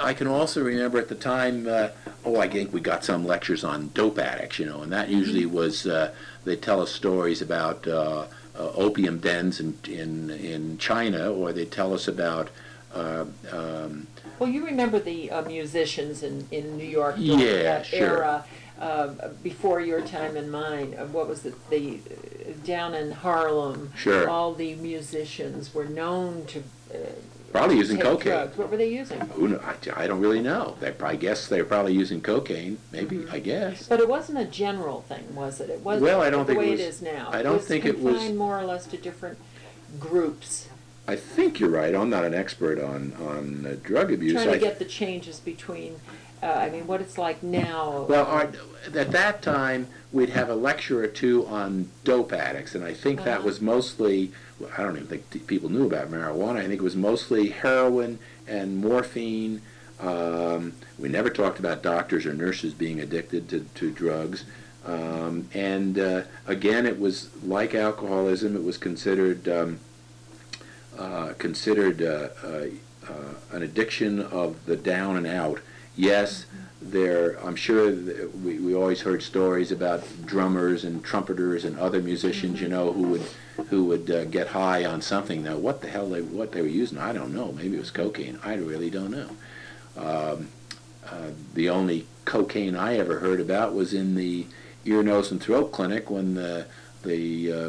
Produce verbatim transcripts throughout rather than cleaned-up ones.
I can also remember at the time, uh, oh, I think we got some lectures on dope addicts, you know, and that usually was, uh, they tell us stories about uh, uh, opium dens in, in, in China, or they tell us about... Uh, um, well, you remember the uh, musicians in, in New York during yeah, that sure. era, uh, before your time and mine. Uh, what was it? The, uh, down in Harlem, sure. all the musicians were known to... Uh, Probably using take cocaine. Drugs. What were they using? Who know? I, I don't really know. They, I guess they're probably using cocaine. Maybe. Mm-hmm. I guess. But it wasn't a general thing, was it? It wasn't well, I don't the think way it, was, it is now. I don't it was think it was confined more or less to different groups. I think you're right. I'm not an expert on on uh, drug abuse. Trying to I, get the changes between. Uh, I mean, what it's like now. Well, our, at that time, we'd have a lecture or two on dope addicts, and I think uh-huh. that was mostly, well, I don't even think t- people knew about marijuana. I think it was mostly heroin and morphine. Um, we never talked about doctors or nurses being addicted to, to drugs. Um, and uh, again, it was like alcoholism. It was considered um, uh, considered uh, uh, uh, an addiction of the down and out. Yes, there. I'm sure that we, we always heard stories about drummers and trumpeters and other musicians, you know, who would who would uh, get high on something. Now, what the hell they what they were using, I don't know. Maybe it was cocaine. I really don't know. Um, uh, the only cocaine I ever heard about was in the ear, nose, and throat clinic when the the uh,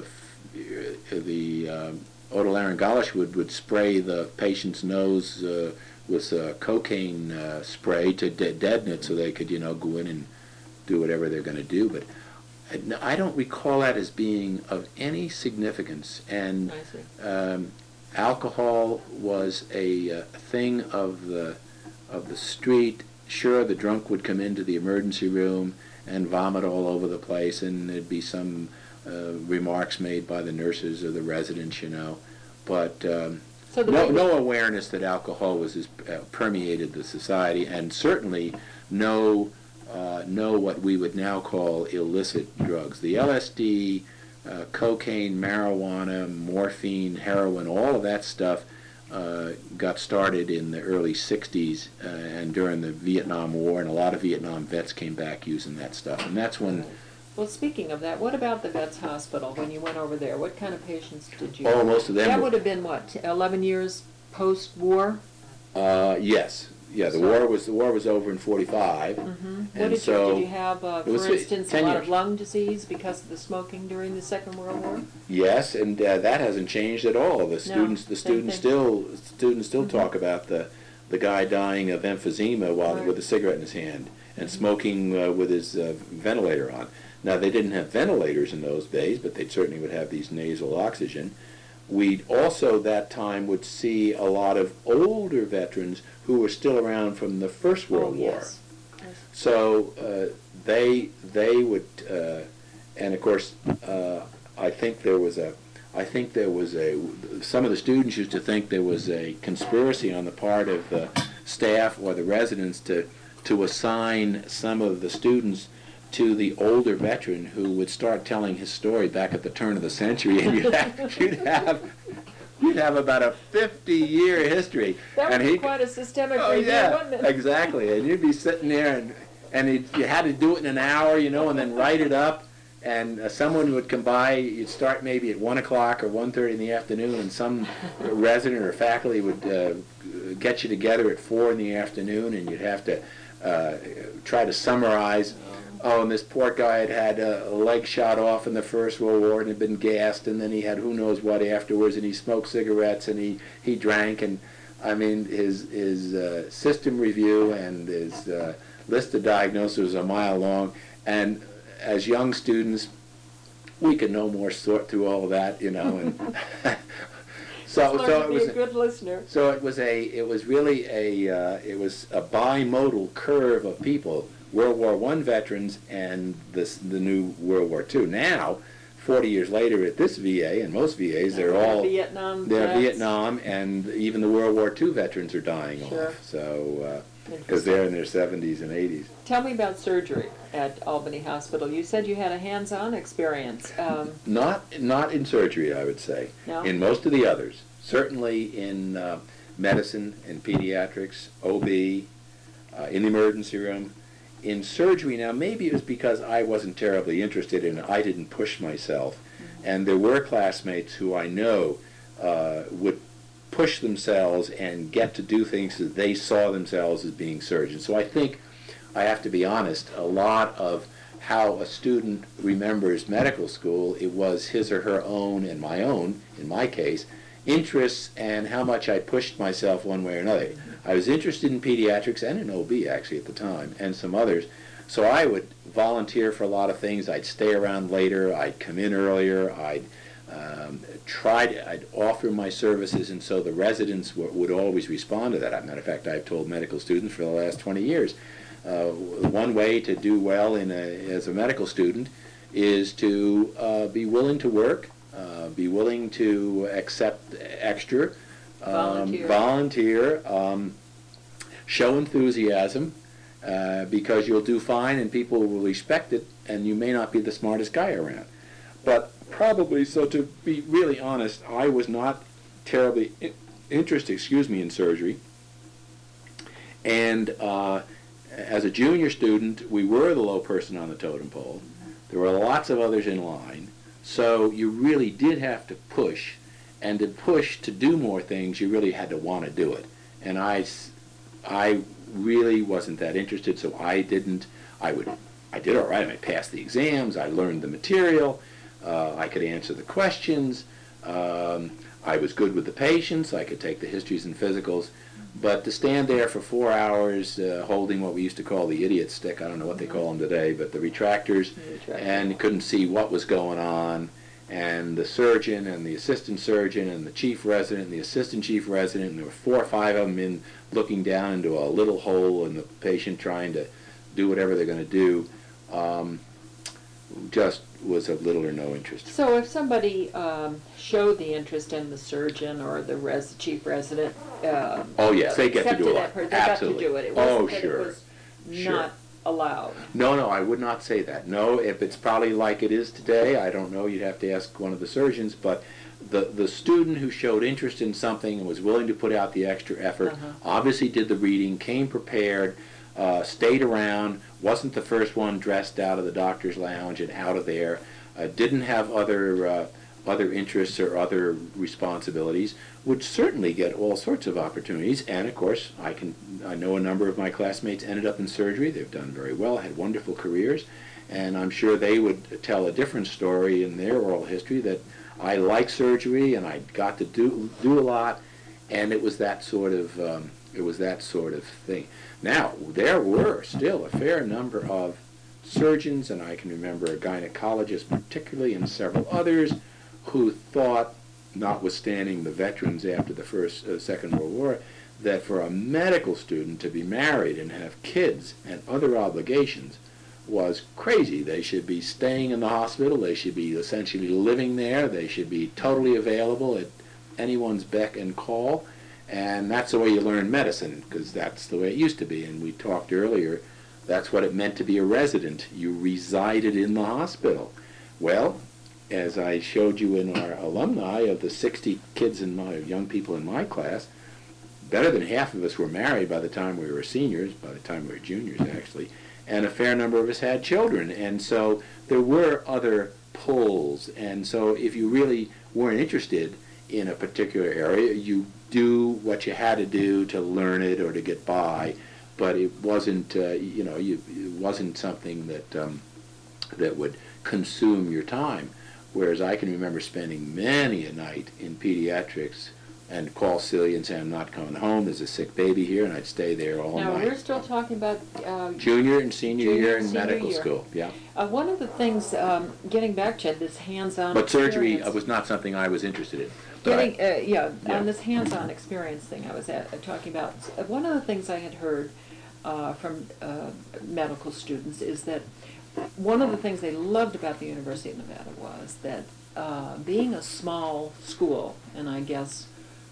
the uh, otolaryngologist would would spray the patient's nose. Uh, with uh, cocaine uh, spray to de- deaden it so they could, you know, go in and do whatever they're going to do. But I, I don't recall that as being of any significance. And um, alcohol was a uh, thing of the of the street. Sure, the drunk would come into the emergency room and vomit all over the place, and there'd be some uh, remarks made by the nurses or the residents, you know. But um, So no, no awareness that alcohol was as, uh, permeated the society, and certainly no, uh, no what we would now call illicit drugs. The L S D, uh, cocaine, marijuana, morphine, heroin, all of that stuff uh, got started in the early sixties uh, and during the Vietnam War, and a lot of Vietnam vets came back using that stuff, and that's when. Well, speaking of that, what about the Vets Hospital when you went over there? What kind of patients did you? Oh, most of them. That were, would have been what, eleven years post-war? Uh, yes, yeah. The so, war was the war was over in forty-five. Mm-hmm. What and did so you did you have, uh, for was, instance, a lot years. of lung disease because of the smoking during the Second World War? Yes, and uh, that hasn't changed at all. The students, no, the students thing. still students still mm-hmm. talk about the the guy dying of emphysema while right. with a cigarette in his hand and mm-hmm. smoking uh, with his uh, ventilator on. Now, they didn't have ventilators in those days, but they certainly would have these nasal oxygen. We also, that time, would see a lot of older veterans who were still around from the First World oh, War. Yes. So uh, they they would, uh, and of course, uh, I think there was a, I think there was a, some of the students used to think there was a conspiracy on the part of the staff or the residents to to assign some of the students to the older veteran who would start telling his story back at the turn of the century, and you'd have, you'd have, you'd have about a fifty-year history. That and would be he, quite a systemic oh, review, yeah, wouldn't it? Exactly, and you'd be sitting there, and and it, you had to do it in an hour, you know, and then write it up, and uh, someone would come by. You'd start maybe at one o'clock or one thirty in the afternoon, and some resident or faculty would uh, get you together at four in the afternoon, and you'd have to uh, try to summarize. Oh, and this poor guy had had a leg shot off in the First World War and had been gassed, and then he had who knows what afterwards, and he smoked cigarettes, and he, he drank, and I mean, his his uh, system review and his uh, list of diagnoses was a mile long, and as young students, we could no more sort through all of that, you know, and so so it was a good listener. So it was a it was really a uh, it was a bimodal curve of people. World War One veterans and this, the new World War Two. Now, forty years later at this V A, and most V As, they're all Vietnam. They're vets. Vietnam, and even the World War Two veterans are dying sure. off. So, because uh, they're in their seventies and eighties. Tell me about surgery at Albany Hospital. You said you had a hands-on experience. Um, not not in surgery, I would say. No? In most of the others, certainly in uh, medicine and pediatrics, O B. uh, in the emergency room. In surgery now, maybe it was because I wasn't terribly interested in it. I didn't push myself. And there were classmates who I know uh, would push themselves and get to do things that they saw themselves as being surgeons. So I think, I have to be honest, a lot of how a student remembers medical school, it was his or her own and my own, in my case, interests and how much I pushed myself one way or another. I was interested in pediatrics and in O B actually at the time, and some others. So I would volunteer for a lot of things. I'd stay around later. I'd come in earlier. I'd um, try to, I'd offer my services, and so the residents w would always respond to that. As a matter of fact, I've told medical students for the last twenty years, uh, one way to do well in a, as a medical student is to uh, be willing to work, uh, be willing to accept extra, um, Volunteer. volunteer um, show enthusiasm, uh, because you'll do fine and people will respect it, and you may not be the smartest guy around. But probably, so to be really honest, I was not terribly in interested, excuse me, in surgery. And uh, as a junior student, we were the low person on the totem pole. There were lots of others in line. So you really did have to push, and to push to do more things, you really had to want to do it. And I, I really wasn't that interested, so I didn't. I would, I did all right. I passed the exams. I learned the material. Uh, I could answer the questions. Um, I was good with the patients. I could take the histories and physicals. But to stand there for four hours uh, holding what we used to call the idiot stick, I don't know what they call them today, but the retractors, Retractor. and couldn't see what was going on, and the surgeon and the assistant surgeon and the chief resident and the assistant chief resident, and there were four or five of them in looking down into a little hole in the patient trying to do whatever they're going to do, um, just was of little or no interest. So if somebody um, showed the interest in the surgeon or the res chief resident, uh, Oh, yes, they get to accepted do it. that per- They Absolutely. got to do it. It Oh, wasn't that sure. it was Sure. not allowed. No, no, I would not say that. No, if it's probably like it is today, I don't know, you'd have to ask one of the surgeons, but the, the student who showed interest in something and was willing to put out the extra effort, Uh-huh. obviously did the reading, came prepared, uh, stayed around, wasn't the first one dressed out of the doctor's lounge and out of there, uh, didn't have other, uh, other interests or other responsibilities, would certainly get all sorts of opportunities. And of course, I can I know a number of my classmates ended up in surgery. They've done very well, had wonderful careers, and I'm sure they would tell a different story in their oral history that I like surgery and I got to do do a lot, and it was that sort of um, it was that sort of thing. Now there were still a fair number of surgeons, and I can remember a gynecologist particularly, and several others who thought, notwithstanding the veterans after the first, uh, Second World War, that for a medical student to be married and have kids and other obligations was crazy. They should be staying in the hospital. They should be essentially living there. They should be totally available at anyone's beck and call. And that's the way you learn medicine, because that's the way it used to be. And we talked earlier, that's what it meant to be a resident. You resided in the hospital. Well, as I showed you in our alumni, of the sixty kids in my, young people in my class, better than half of us were married by the time we were seniors, by the time we were juniors actually, and a fair number of us had children. And so there were other pulls. And so if you really weren't interested in a particular area, you do what you had to do to learn it or to get by, but it wasn't, uh, you know, you, it wasn't something that, um, that would consume your time. Whereas I can remember spending many a night in pediatrics and call Celia and say, I'm not coming home, there's a sick baby here, and I'd stay there all Now, night. we're still talking about uh, Junior and senior Junior year and in senior medical year. school, yeah. uh, one of the things, um, getting back to this hands-on But surgery uh, experience- was not something I was interested in. But I- Getting, uh, yeah, Yeah. on this hands-on experience thing I was at, uh, talking about, uh, one of the things I had heard uh, from uh, medical students is that one of the things they loved about the University of Nevada was that uh, being a small school, and I guess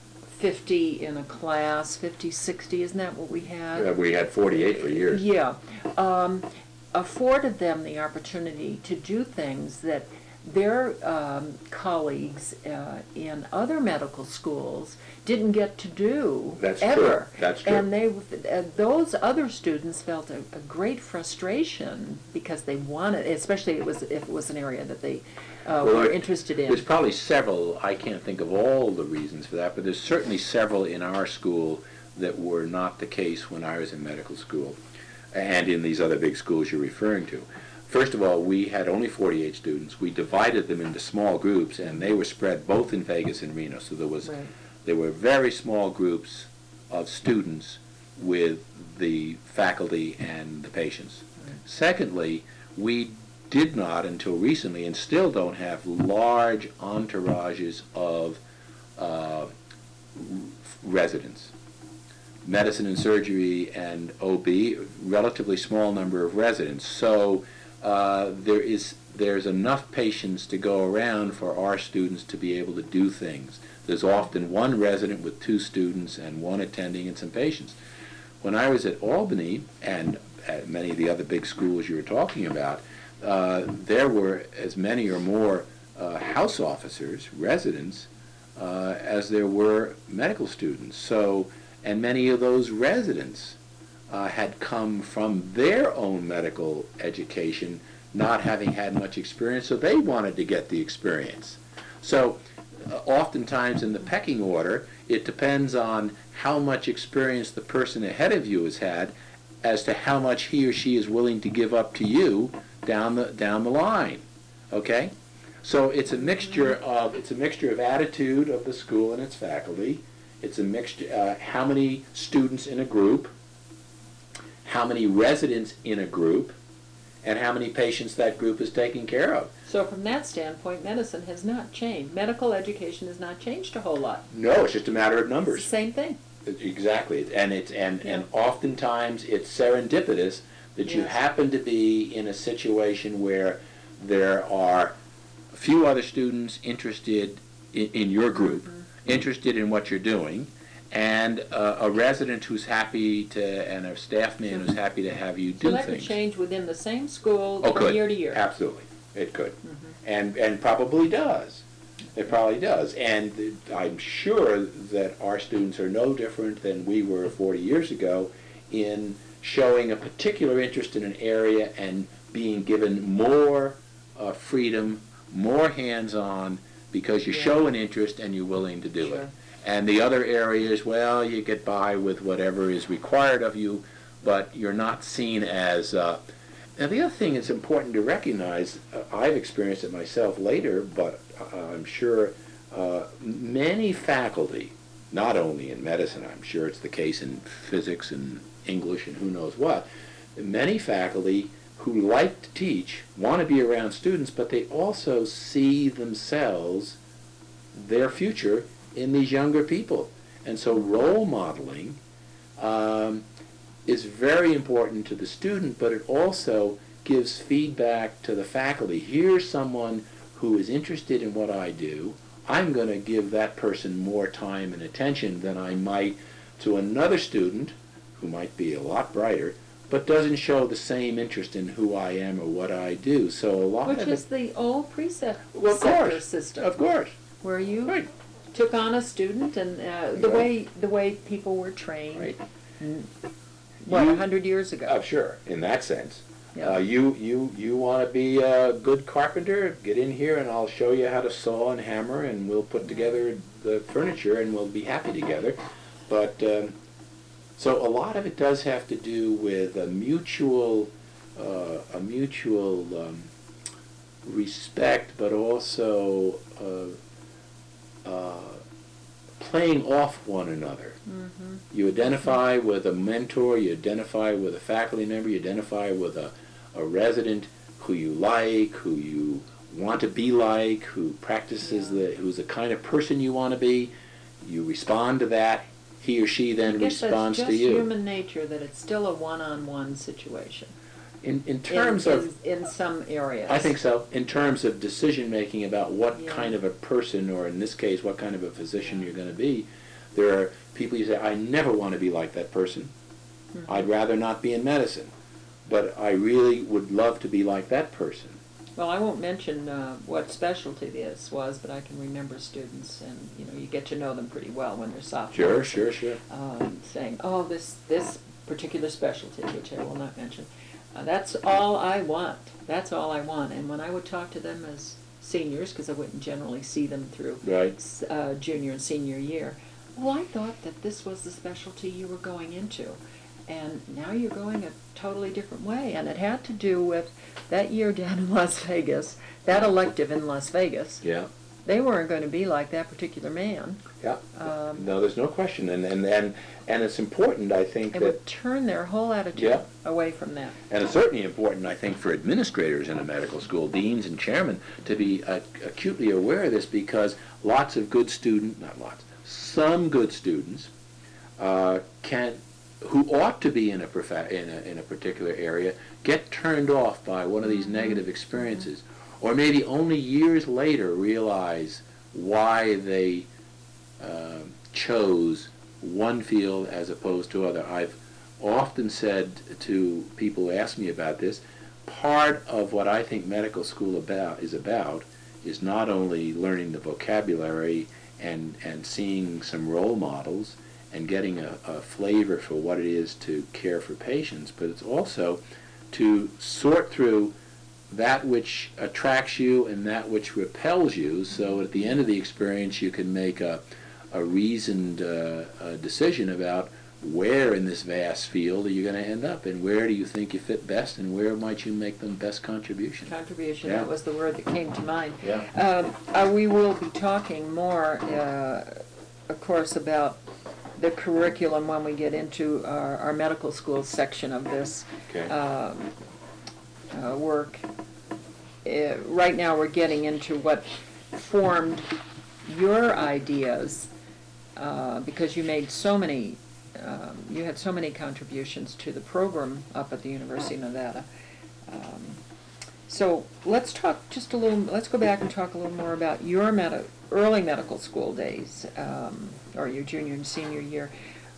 fifty in a class, fifty, sixty, isn't that what we had? uh, we had forty-eight for years. Yeah, um, afforded them the opportunity to do things that their um, colleagues uh, in other medical schools didn't get to do That's ever. true. That's true. And they, uh, those other students felt a, a great frustration because they wanted, especially it was, if it was an area that they uh, Well, were there- interested in. There's probably several, I can't think of all the reasons for that, but there's certainly several in our school that were not the case when I was in medical school and in these other big schools you're referring to. First of all, we had only forty-eight students. We divided them into small groups, and they were spread both in Vegas and Reno. So there was, Right. there were very small groups of students with the faculty and the patients. Right. Secondly, we did not until recently, and still don't have, large entourages of uh, residents. Medicine and surgery and O B, relatively small number of residents. So uh, there is there's enough patients to go around for our students to be able to do things. There's often one resident with two students and one attending and some patients. When I was at Albany and at many of the other big schools you were talking about, uh, there were as many or more uh, house officers, residents, uh, as there were medical students. So, and many of those residents uh, had come from their own medical education, not having had much experience, so they wanted to get the experience. So, uh, oftentimes in the pecking order, it depends on how much experience the person ahead of you has had as to how much he or she is willing to give up to you down the down the line. Okay? So it's a mixture of it's a mixture of attitude of the school and its faculty. It's a mixture uh, how many students in a group, how many residents in a group, and how many patients that group is taking care of. So from that standpoint, medicine has not changed. Medical education has not changed a whole lot. No, it's just a matter of It's the numbers. same thing. Exactly, and it's and Yeah. and oftentimes it's serendipitous that you Yes. happen to be in a situation where there are a few other students interested in, in your group, Mm-hmm. interested in what you're doing, and uh, a resident who's happy to, and a staff man who's happy to have you do So that things. could change within the same school Oh, from could. year to year. Absolutely, it could, Mhm. and and probably does. It probably does, and I'm sure that our students are no different than we were forty years ago in showing a particular interest in an area and being given more uh, freedom, more hands-on, because you Yeah. show an interest and you're willing to do it. Sure. And the other areas, well, you get by with whatever is required of you, but you're not seen as... Uh, now, the other thing that's important to recognize, uh, I've experienced it myself later, but uh, I'm sure uh, many faculty, not only in medicine, I'm sure it's the case in physics and English and who knows what, many faculty who like to teach want to be around students, but they also see themselves, their future, in these younger people. And so role modeling um, is very important to the student, but it also gives feedback to the faculty. Here's someone who is interested in what I do. I'm going to give that person more time and attention than I might to another student who might be a lot brighter, but doesn't show the same interest in who I am or what I do. So a lot Which of is it, the old preceptor well, of course, system, of course, where you right, took on a student and uh, the Right. way the way people were trained. right. What, You- a hundred years ago? Oh, sure, in that sense. Yeah. Uh, you you you want to be a good carpenter? Get in here, and I'll show you how to saw and hammer, and we'll put together the furniture, and we'll be happy together. But um, so a lot of it does have to do with a mutual uh, a mutual um, respect, but also uh, uh, playing off one another. Mm-hmm. You identify with a mentor, you identify with a faculty member, you identify with a, a resident who you like, who you want to be like, who practices Yeah. the, who's the kind of person you want to be. You respond to that. He or she then I guess responds that's to just you. human nature that it's still a one-on-one situation. In, in In, terms of, in, in some areas. I think so, in terms of decision making about what Yeah. kind of a person, or in this case, what kind of a physician you're going to be, there are people you say, I never want to be like that person. Mhm. I'd rather not be in medicine, but I really would love to be like that person. Well, I won't mention uh, what specialty this was, but I can remember students, and you know, you get to know them pretty well when they're sophomores. Sure, sure, sure. Um, saying, "Oh, this this particular specialty," which I will not mention. Uh, that's all I want. That's all I want. And when I would talk to them as seniors, because I wouldn't generally see them through Right. uh, junior and senior year, well, I thought that this was the specialty you were going into. And now you're going a totally different way. And it had to do with that year down in Las Vegas, that elective in Las Vegas. Yeah. They weren't going to be like that particular man. Yeah. Um, No, there's no question. And, and, and, and it's important, I think, It that, would turn their whole attitude Yeah. away from that. and it's certainly important, I think, for administrators in a medical school, deans and chairmen, to be uh, acutely aware of this, because lots of good students, not lots, some good students uh, can, who ought to be in a, profa- in a in a particular area, get turned off by one of these Mhm. negative experiences, or maybe only years later realize why they uh, chose one field as opposed to other. I've often said to people who ask me about this, part of what I think medical school about is about is not only learning the vocabulary and and seeing some role models and getting a, a flavor for what it is to care for patients, but it's also to sort through that which attracts you and that which repels you, so at the end of the experience you can make a, a reasoned uh, a decision about where in this vast field are you going to end up, and where do you think you fit best, and where might you make the best contribution. Contribution, Yeah. that was the word that came to mind. Yeah. Um, uh, we will be talking more, uh, of course, about the curriculum when we get into our, our medical school section of this Okay. um, uh, work. Uh, right now we're getting into what formed your ideas, uh, because you made so many, um, you had so many contributions to the program up at the University of Nevada. Um, so let's talk just a little, let's go back and talk a little more about your medi- early medical school days, um, or your junior and senior year.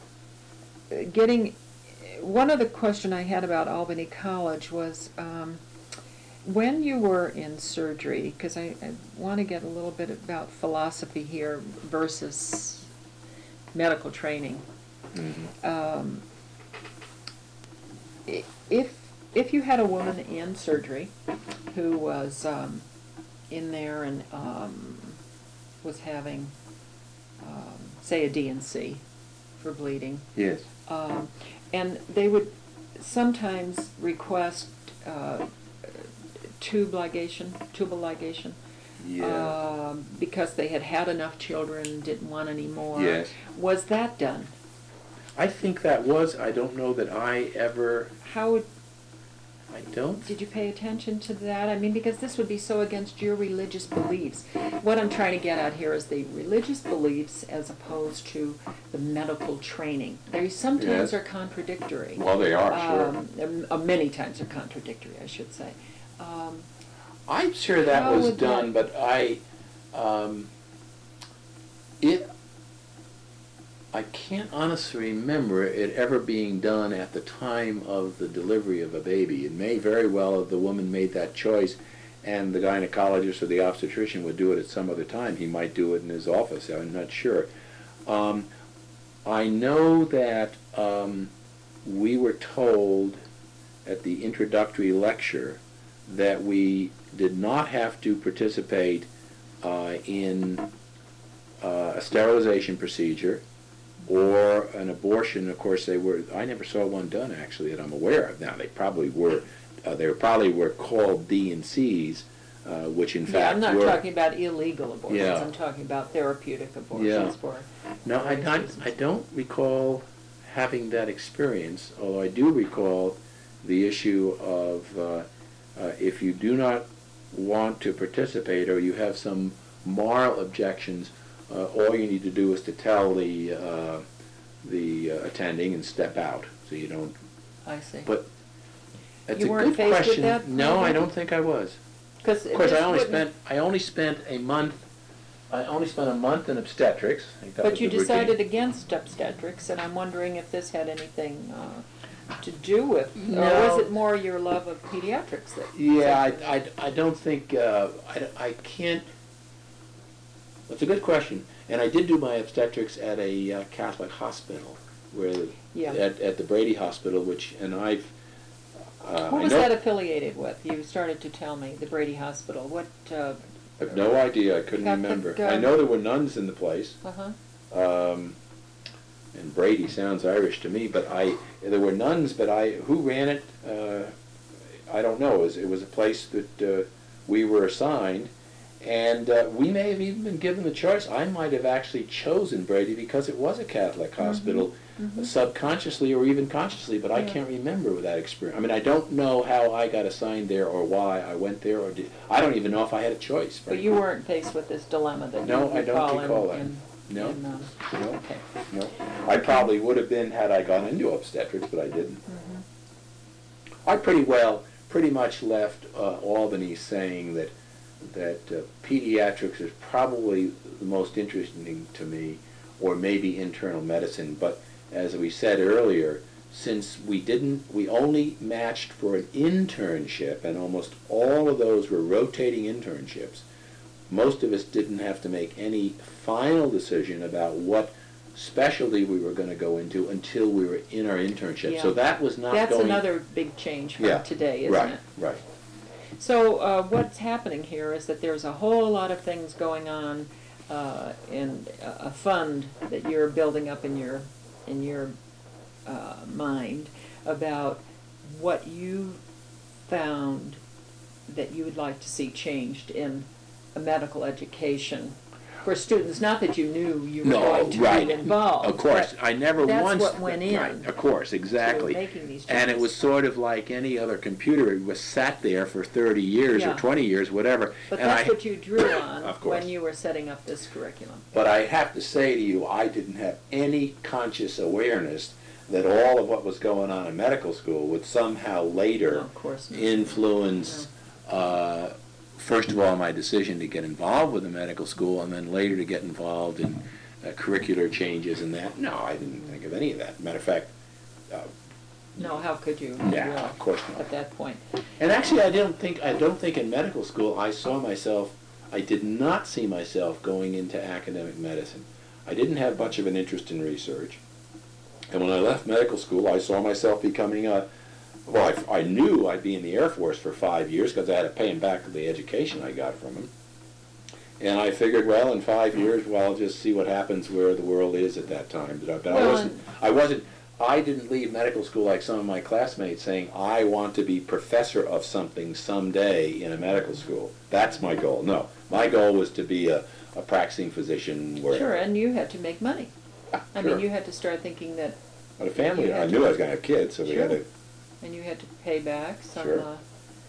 Uh, Getting, one of the question I had about Albany College was, um, when you were in surgery, because I, I want to get a little bit about philosophy here versus medical training. Mhm. Um, i- if if you had a woman in surgery who was um, in there and um, was having, um, say, a D and C for bleeding, Yes. um, and they would sometimes request uh, tube ligation, tubal ligation, Yeah. um, because they had had enough children, didn't want any more. Yes. Was that done? I think that was. I don't know that I ever. How would, I don't. did you pay attention to that? I mean, because this would be so against your religious beliefs. What I'm trying to get at here is the religious beliefs as opposed to the medical training. They sometimes Yes. are contradictory. Well, they are, sure. Um, um, uh, many times are contradictory, I should say. Um, I'm sure that How was would done, that- but I, um, it, I can't honestly remember it ever being done at the time of the delivery of a baby. It may very well have the woman made that choice, and the gynecologist or the obstetrician would do it at some other time. He might do it in his office, I'm not sure. Um, I know that um, we were told at the introductory lecture that we did not have to participate uh, in uh, a sterilization procedure or an abortion. Of course, they were. I never saw one done actually that I'm aware of. Now they probably were. Uh, they probably were called D and Cs, uh, which in yeah, fact I'm not were. talking about illegal abortions. Yeah. I'm talking about therapeutic abortions Yeah. for No, I, I, I don't recall having that experience, although I do recall the issue of uh, uh, if you do not want to participate or you have some moral objections, uh, all you need to do is to tell the uh, the uh, attending and step out, so you don't. I see. But that's You a weren't good faced with question. that No, I problem? don't think I was. Because Of course, I only spent I only spent a month. I only spent a month in obstetrics. I think that But was you the routine. decided against obstetrics, and I'm wondering if this had anything. Uh, to do with, or No. was it more your love of pediatrics that? Yeah, I, I, I don't think, uh, I, I can't, that's a good question. And I did do my obstetrics at a uh, Catholic hospital, where, Yeah. at, at the Brady Hospital, which, and I've, uh, Who I was know- that affiliated with? You started to tell me, the Brady Hospital. What, uh, I have no idea, I couldn't Catholic, remember. uh, I know there were nuns in the place. uh-huh, Um, and Brady sounds Irish to me, but I, there were nuns, but I, who ran it, uh, I don't know. It was, it was a place that uh, we were assigned, and uh, we may have even been given the choice. I might have actually chosen Brady because it was a Catholic hospital, mhm. subconsciously or even consciously, but I Yeah. can't remember with that experience. I mean, I don't know how I got assigned there or why I went there, or did, I don't even know if I had a choice. but you weren't faced with this dilemma that you No, I don't recall recall in- that. in- No. in, um, No. Okay. No, I probably would have been had I gone into obstetrics, but I didn't. Mhm. I pretty well, pretty much left uh, Albany saying that that uh, pediatrics is probably the most interesting to me, or maybe internal medicine. But as we said earlier, since we didn't, we only matched for an internship, and almost all of those were rotating internships. Most of us didn't have to make any final decision about what specialty we were going to go into until we were in our internship. So Yeah. that was not That's going... another big change from Yeah, today, isn't right, it? right. So uh, what's happening here is that there's a whole lot of things going on uh, in a a fund that you're building up in your in your uh, mind about what you found that you would like to see changed in a medical education for students. Not that you knew you were No, going to right. be involved. Of course, but I never that's once... what went in Right, of course, exactly. to making these And it changes. was sort of like any other computer. It was sat there for thirty years or Yeah. twenty years, whatever. But and that's I, what you drew on Of course. when you were setting up this curriculum. But I have to say to you, I didn't have any conscious awareness that all of what was going on in medical school would somehow later No, of course not. influence, uh, first of all, my decision to get involved with the medical school, and then later to get involved in uh, curricular changes and that. No, I didn't think of any of that. Matter of fact, uh, No, how could you? Yeah, really, of course not. At that point. and actually, I don't think I don't think in medical school I saw myself. I did not see myself going into academic medicine. I didn't have much of an interest in research, and when I left medical school, I saw myself becoming a. Well, I, I knew I'd be in the Air Force for five years because I had to pay him back for the education I got from him. And I figured, well, in five years, well, I'll just see what happens where the world is at that time. But I, but I Well, wasn't. I wasn't. I didn't leave medical school like some of my classmates saying, I want to be professor of something someday in a medical school. That's my goal. No, my goal was to be a, a practicing physician wherever. Sure, and you had to make money. Ah, I sure. mean, you had to start thinking that, But a family, you I had knew to- I was going to have kids, so we had Sure. to. and you had to pay back some, Sure. uh,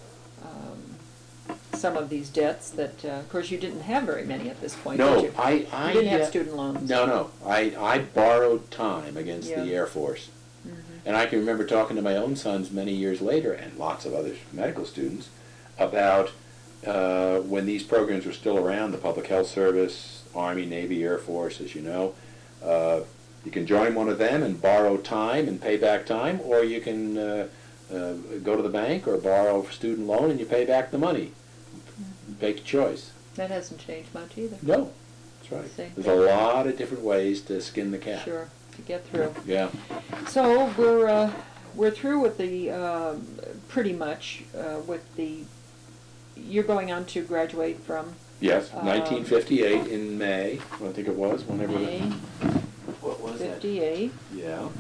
um, some of these debts that, uh, of course, you didn't have very many at this point, did No, you? I, I. You didn't have uh, student loans. No, no. I, I borrowed time against the Yeah. Air Force. Mhm. And I can remember talking to my own sons many years later, and lots of other medical students, about uh, when these programs were still around, the Public Health Service, Army, Navy, Air Force, as you know. Uh, you can join one of them and borrow time and pay back time, or you can uh, uh, go to the bank or borrow a student loan and you pay back the money. Make a choice. That hasn't changed much either. No, that's right. Same There's thing. a lot of different ways to skin the cat. Sure, to get through. Yeah. So we're uh, we're through with the um, pretty much uh, with the. You're going on to graduate from Yes, Um, nineteen fifty-eight in May, I think it was, whenever the... May What was that? fifty-eight, Yeah.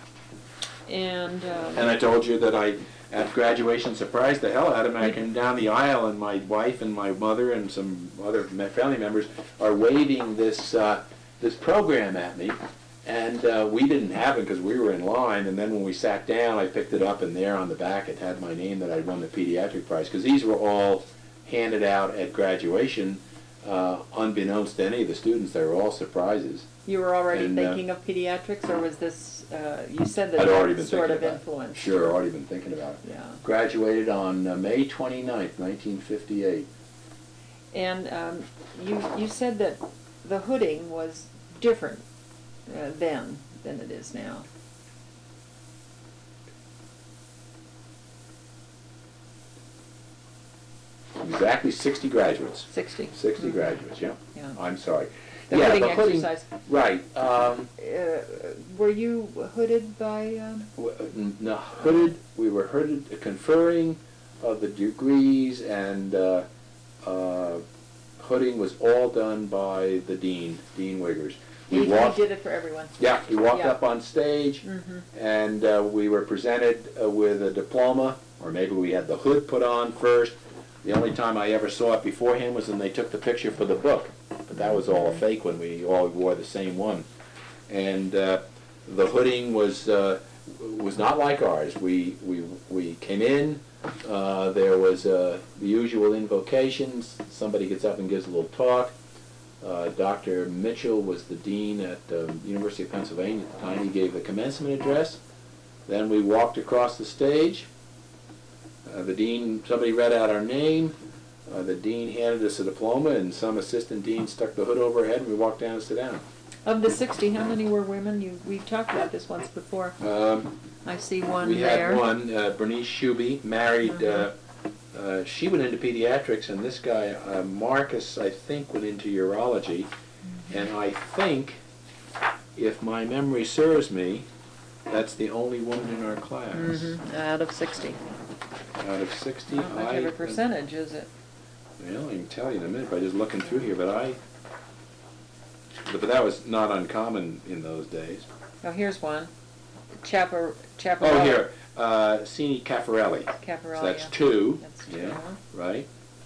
and. Um, And I told you that I, at graduation, surprised the hell out of me. I came down the aisle and my wife and my mother and some other me- family members are waving this, uh, this program at me. And uh, we didn't have it because we were in line. And then when we sat down, I picked it up, and there on the back it had my name that I'd won the pediatric prize. Because these were all handed out at graduation, uh, unbeknownst to any of the students. They were all surprises. You were already And, uh, thinking of pediatrics, or was this, uh, you said that I'd already that been sort thinking of about it. influence? Sure, already been thinking about it. Yeah. Graduated on uh, May twenty-ninth, nineteen fifty-eight. And um, you, you said that the hooding was different uh, then than it is now. exactly sixty graduates. Sixty. Sixty Mhm. graduates, yeah. Yeah. I'm sorry. The Yeah, hooding the hooding- exercise. Right. Um, Uh, were you hooded by, um, w- n- no, hooded, we were hooded, conferring of the degrees, and uh, uh, hooding was all done by the dean, Dean Wiggers. he, We he walked, did it for everyone? yeah, we walked Yeah. up on stage, Mhm. and uh, we were presented uh, with a diploma, or maybe we had the hood put on first. The only time I ever saw it beforehand was when they took the picture for the book, but that was all a fake when we all wore the same one. And uh, the hooding was uh, was not like ours. We we we came in. Uh, there was uh, the usual invocations. Somebody gets up and gives a little talk. Uh, Doctor Mitchell was the dean at the um, University of Pennsylvania at the time. He gave the commencement address. Then we walked across the stage. Uh, the dean, somebody read out our name. Uh, the dean handed us a diploma, and some assistant dean stuck the hood over our head, and we walked down and sat down. Of the sixty, how many were women? You, we've talked about this once before. Um, I see one we there. had one, uh, Bernice Shuby, married. Uh, uh, she went into pediatrics, and this guy, uh, Marcus, I think, went into urology. And I think, if my memory serves me, that's the only woman in our class. Mhm. Out of sixty. Out of sixty, Not much I, of a percentage, is it? well, I can tell you in a minute by just looking through here, but I, but that was not uncommon in those days. Oh, here's one. Chapar, Chaparella. Oh, here, uh, Cini Caffarelli. Caparella, So that's yeah. two. That's two. Yeah, right.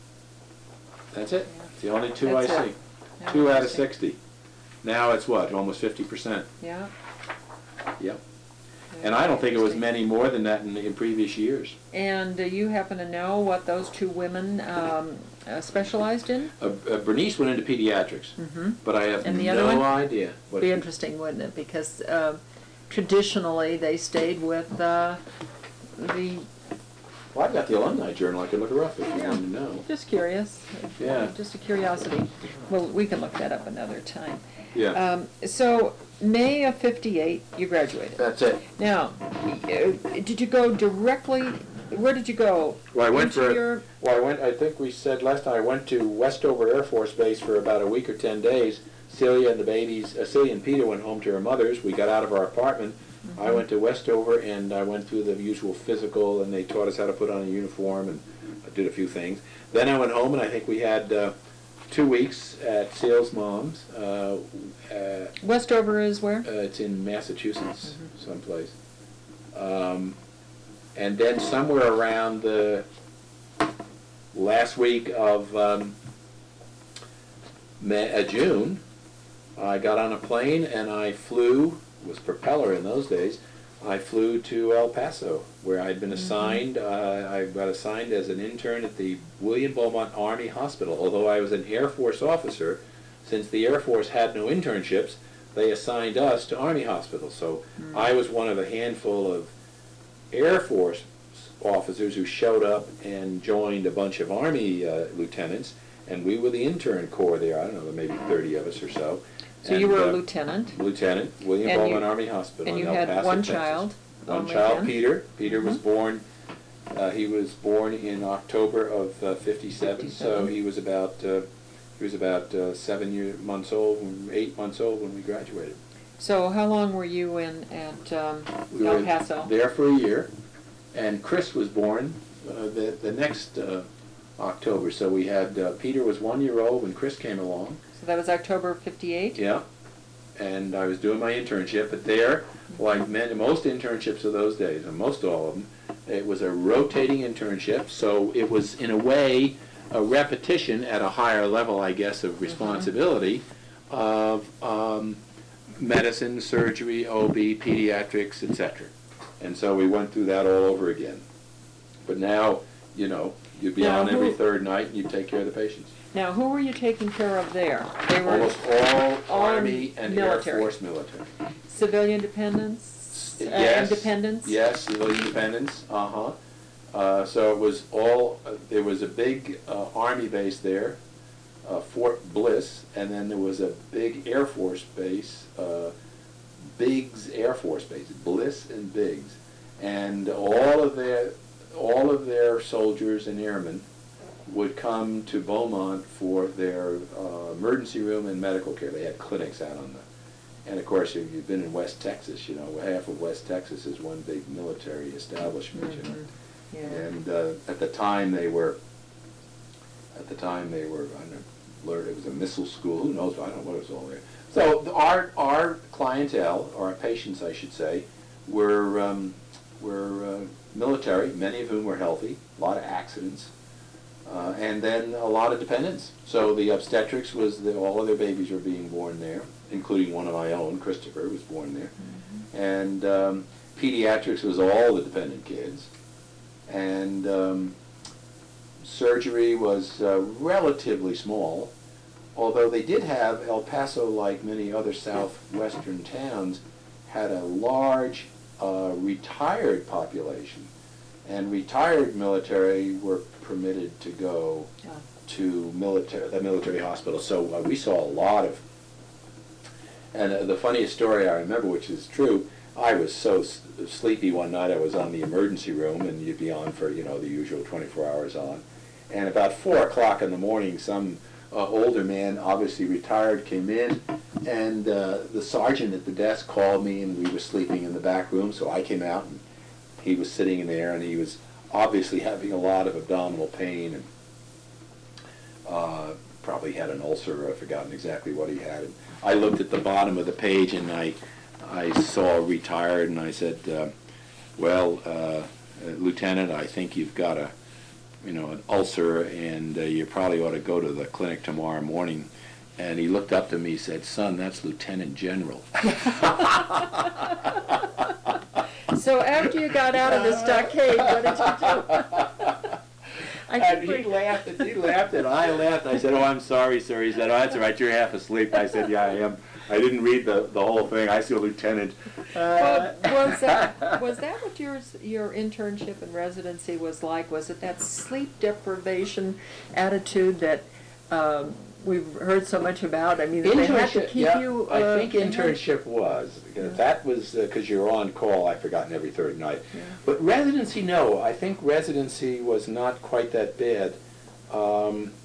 That's it. Yeah. It's the only two I That's it. see. Yeah, Two out of interesting. sixty. Now it's what, almost fifty percent? Yeah. Yep. And I don't think it was Interesting. many more than that in, in previous years. And do you happen to know what those two women um, uh, specialized in? Uh, uh, Bernice went into pediatrics, Mm-hmm. but I have And the no other one? idea. What Be she- interesting, wouldn't it? Because uh, traditionally they stayed with uh, the. Well, I've got the alumni journal. I could look her up if you Yeah. wanted to know. Just curious. Yeah. Just a curiosity. Well, we can look that up another time. Yeah. Um, so May of fifty-eight, you graduated. That's it. Now, uh, did you go directly? Where did you go? Well, I went Into for. your- Well, I went. I think we said last time I went to Westover Air Force Base for about a week or ten days. Celia and the babies, uh, Celia and Peter went home to her mother's. We got out of our apartment. I went to Westover and I went through the usual physical, and they taught us how to put on a uniform, and I did a few things. Then I went home, and I think we had uh, two weeks at Sales Moms. Uh, uh, Westover is where? uh, it's in Massachusetts, someplace. Um, and then somewhere around the last week of um, May, uh, June, I got on a plane and I flew. It was propeller in those days. I flew to El Paso, where I'd been assigned. Uh, I got assigned as an intern at the William Beaumont Army Hospital. Although I was an Air Force officer, since the Air Force had no internships, they assigned us to Army hospitals. So I was one of a handful of Air Force officers who showed up and joined a bunch of Army uh, lieutenants, and we were the intern corps there. I don't know, maybe thirty of us or so. So you And, were a uh, lieutenant, Lieutenant, William And you- Beaumont Army Hospital and in you El had Paso, one Texas. child. One only child, then? Peter. Peter was Mhm. born, uh, he was born in October of uh, fifty-seven, so fifty-seven. he was about, uh, he was about uh, seven year, months old, when- eight months old when we graduated. So how long were you in at um, We El were Paso? there for a year, and Chris was born uh, the, the next uh, October, so we had, uh, Peter was one year old when Chris came along. So that was October fifty-eight? Yeah, and I was doing my internship, but there, like many, most internships of those days, and most all of them, it was a rotating internship, so it was in a way a repetition at a higher level, I guess, of responsibility of um, medicine, surgery, O B, pediatrics, et cetera. And so we went through that all over again. But now, you know, you'd be Now, on every who- third night and you'd take care of the patients. Now, who were you taking care of there? They were Almost all all Army and Air military. Force military. civilian dependents? uh, Yes, Independents? Yes, civilian dependents, uh-huh. Uh, so it was all, uh, there was a big uh, Army base there, uh, Fort Bliss, and then there was a big Air Force base, uh, Biggs Air Force Base, Bliss and Biggs. And all of their, all of their soldiers and airmen would come to Beaumont for their uh, emergency room and medical care. They had clinics out on the, and of course, if you've been in West Texas, you know, half of West Texas is one big military establishment, you know. Yeah. And uh, at the time they were, at the time they were, I don't know, learned it was a missile school, who knows, I don't know what it was all there. So the, our, our clientele, or our patients I should say, were, um, were uh, military, many of whom were healthy, a lot of accidents, uh, and then a lot of dependents. So the obstetrics was, the, all of their babies were being born there, including one of my own, Christopher, was born there. Mm-hmm. And um, pediatrics was all the dependent kids. And um, surgery was uh, relatively small, although they did have, El Paso, like many other southwestern towns, had a large uh, retired population. And retired military were permitted to go Yeah. to military, the military hospital. So uh, we saw a lot of, and uh, the funniest story I remember, which is true, I was so s sleepy one night, I was on the emergency room, and you'd be on for, you know, the usual twenty-four hours on. And about four o'clock in the morning, some uh, older man, obviously retired, came in, and uh, the sergeant at the desk called me, and we were sleeping in the back room, so I came out, and he was sitting in there, and he was obviously having a lot of abdominal pain, and uh, probably had an ulcer, I've forgotten exactly what he had. And I looked at the bottom of the page, and I, I saw retired, and I said, uh, well, uh, Lieutenant, I think you've got a, you know, an ulcer, and uh, you probably ought to go to the clinic tomorrow morning. And he looked up to me and said, son, that's Lieutenant General. So after you got out of the stockade, what did you do? I And think he we- laughed, and he laughed, and I laughed. I said, oh, I'm sorry, sir. He said, oh, that's all right, you're half asleep. I said, yeah, I am. I didn't read the, the whole thing. I see a lieutenant. Well, was that, was that what yours, your internship and residency was like? Was it that sleep deprivation attitude that um, we've heard so much about? I mean, that they had to Internship, keep yeah, you... I uh, think in there? internship was. because Yeah. That was, because you're on call, I've forgotten, every third night. Yeah. But residency, no. I think residency was not quite that bad. Um,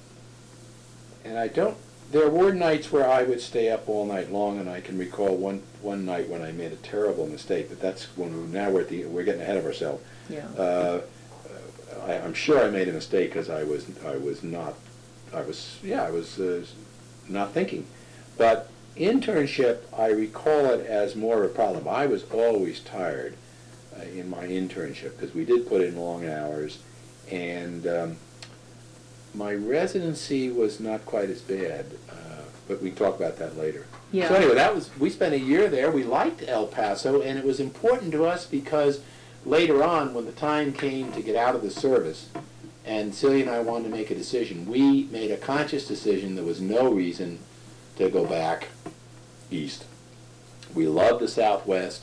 and I don't, there were nights where I would stay up all night long, and I can recall one one night when I made a terrible mistake, but that's when we, now we're at the, we're getting ahead of ourselves. Yeah. Uh, I, I'm sure I made a mistake because I was, I was not, I was, yeah, I was uh, not thinking. But internship, I recall it as more of a problem. I was always tired uh, in my internship because we did put in long hours, and um, my residency was not quite as bad, uh, but we can talk about that later. Yeah. So anyway, that was, we spent a year there. We liked El Paso, and it was important to us because later on, when the time came to get out of the service, and Celia and I wanted to make a decision, we made a conscious decision. There was no reason to go back east. We loved the Southwest.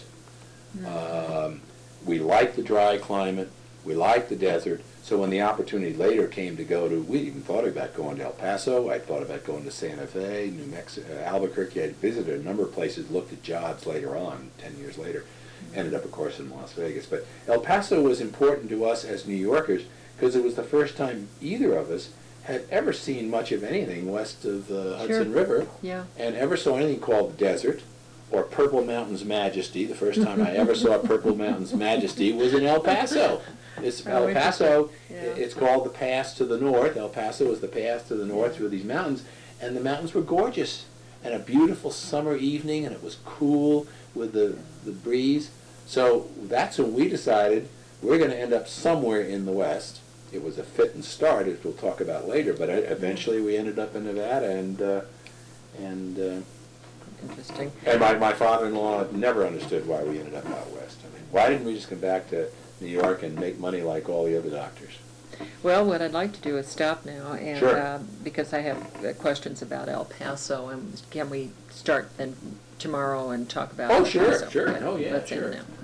Um, we liked the dry climate. We liked the desert. So when the opportunity later came to go to, we even thought about going to El Paso. I thought about going to Santa Fe, New Mexico, Albuquerque. I visited a number of places, looked at jobs later on, ten years later. Ended up, of course, in Las Vegas. But El Paso was important to us as New Yorkers because it was the first time either of us had ever seen much of anything west of the Hudson Sure. River, Yeah. and ever saw anything called the desert or Purple Mountain's Majesty. The first time I ever saw Purple Mountain's Majesty was in El Paso. It's Oh, El Paso, interesting. i- Yeah. it's called the pass to the north. El Paso is the pass to the north through these mountains, and the mountains were gorgeous. And a beautiful summer evening, and it was cool with the, the breeze. So that's when we decided we're going to end up somewhere in the West. It was a fit and start, as we'll talk about later, but e- eventually we ended up in Nevada, and uh, and uh, Interesting. and my, my father-in-law never understood why we ended up out west. I mean, why didn't we just come back to New York and make money like all the other doctors? Well, what I'd like to do is stop now, and Sure. uh, because I have uh, questions about El Paso, and can we start then tomorrow and talk about Oh, El sure, Paso? sure. Okay, Oh, yeah, let's end sure. now.